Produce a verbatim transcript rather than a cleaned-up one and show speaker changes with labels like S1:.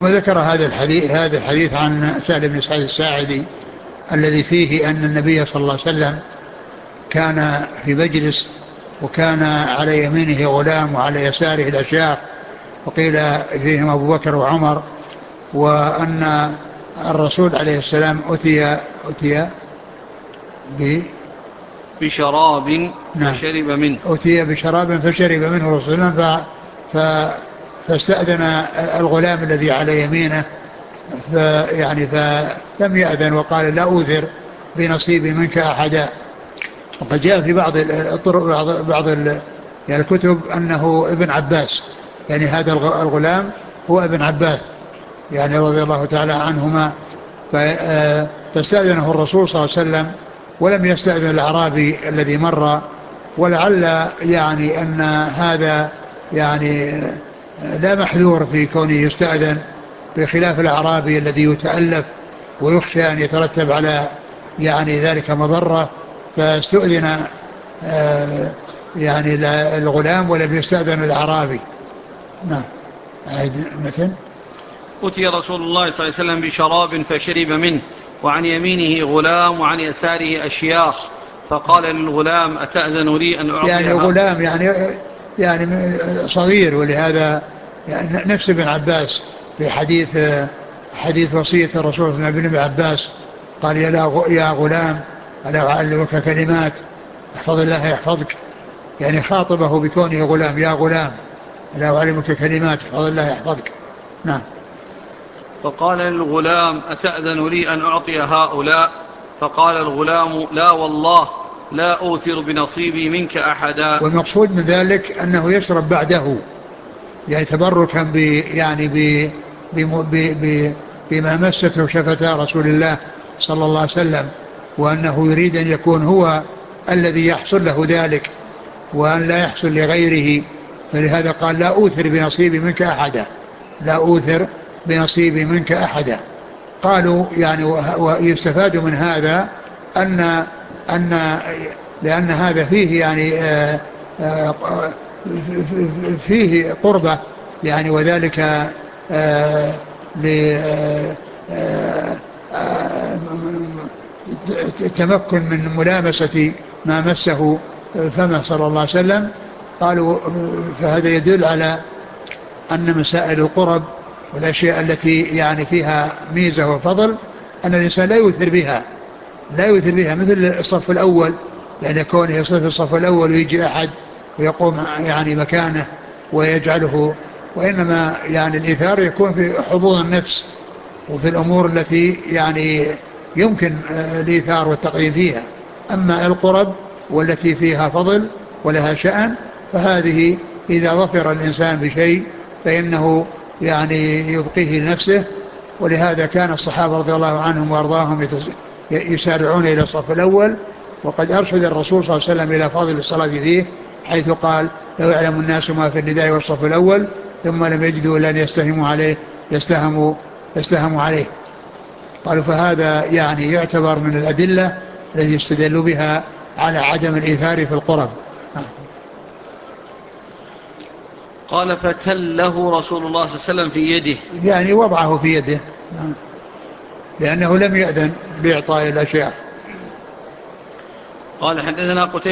S1: وذكر هذا الحديث هذا الحديث عن سهل بن سعد الساعدي الذي فيه أن النبي صلى الله عليه وسلم كان في مجلس وكان على يمينه غلام وعلى يساره الأشياخ، وقيل فيهم أبو بكر وعمر، وأن الرسول عليه السلام أتي أتي
S2: بشراب فشرب منه
S1: أتي بشراب فشرب منه الرسول صلى الله عليه وسلم، فاستأذن الغلام الذي على يمينه يعني فلم يأذن وقال لا أوثر بنصيبي منك أحدا. وقد جاء في بعض الطرق بعض, بعض يعني الكتب أنه ابن عباس، يعني هذا الغلام هو ابن عباس يعني رضي الله تعالى عنهما. فاستأذنه الرسول صلى الله عليه وسلم ولم يستأذن الأعرابي الذي مر، ولعل يعني أن هذا يعني لا محذور في كونه يستأذن، بخلاف الأعرابي الذي يتألف ويخشى أن يترتب على يعني ذلك مضرة، فاستؤذن يعني الغلام ولم يستأذن الأعرابي. نعم. مثلا
S2: أتي رسول الله صلى الله عليه وسلم بشراب فشرب منه، وعن يمينه غلام وعن يساره أشياخ، فقال للغلام أتأذن لي أن أعطيها؟
S1: يعني غلام يعني يعني صغير، ولهذا يعني نفس ابن عباس في حديث حديث وصية الرسول صلى الله عليه وسلم ابن عباس قال يا غلام ألا أعلمك كلمات احفظ الله يحفظك، يعني خاطبه بكونه غلام، يا غلام ألا أعلمك كلمات احفظ الله يحفظك. نعم.
S2: فقال للغلام أتأذن لي أن أعطي هؤلاء؟ فقال الغلام لا والله لا أوثر بنصيبي منك أحدا.
S1: والمقصود من ذلك أنه يشرب بعده، يعني تبركا ب يعني ب ب بما مسته شفتا رسول الله صلى الله عليه وسلم، وأنه يريد أن يكون هو الذي يحصل له ذلك وأن لا يحصل لغيره، فلهذا قال لا أوثر بنصيبي منك أحدا، لا أوثر بنصيبي منك أحدا. قالوا يعني ويستفاد من هذا أن أن لأن هذا فيه يعني آآ آآ فيه قربة يعني، وذلك لتمكن من ملامسة ما مسه فمه صلى الله عليه وسلم. قالوا فهذا يدل على أن مسائل القرب والأشياء التي يعني فيها ميزة وفضل أن الإنسان لا يؤثر بها لا يؤثر بها مثل الصف الأول، لأن كونه يصف الصف الأول ويجي أحد ويقوم يعني مكانه ويجعله، وإنما يعني الإيثار يكون في حظوظ النفس وفي الأمور التي يعني يمكن الإيثار والتقديم فيها. أما القرب والتي فيها فضل ولها شأن فهذه إذا ظفر الإنسان بشيء فإنه يعني يبقيه لنفسه. ولهذا كان الصحابة رضي الله عنهم وأرضاهم يسارعون إلى الصف الأول، وقد أرشد الرسول صلى الله عليه وسلم إلى فضل الصلاة فيه، حيث قال لو يعلم الناس ما في النداء والصف الأول ثم لم يجدوا إلا أن يستهموا عليه يستهموا يستهموا عليه. قالوا فهذا يعني يعتبر من الأدلة التي يستدل بها على عدم الإيثار في القرب.
S2: قال فتله رسول الله صلى الله عليه وسلم في يده،
S1: يعني وضعه في يده لأنه لم يأذن بإعطاء الأشياء.
S2: قال حدثنا قتيبة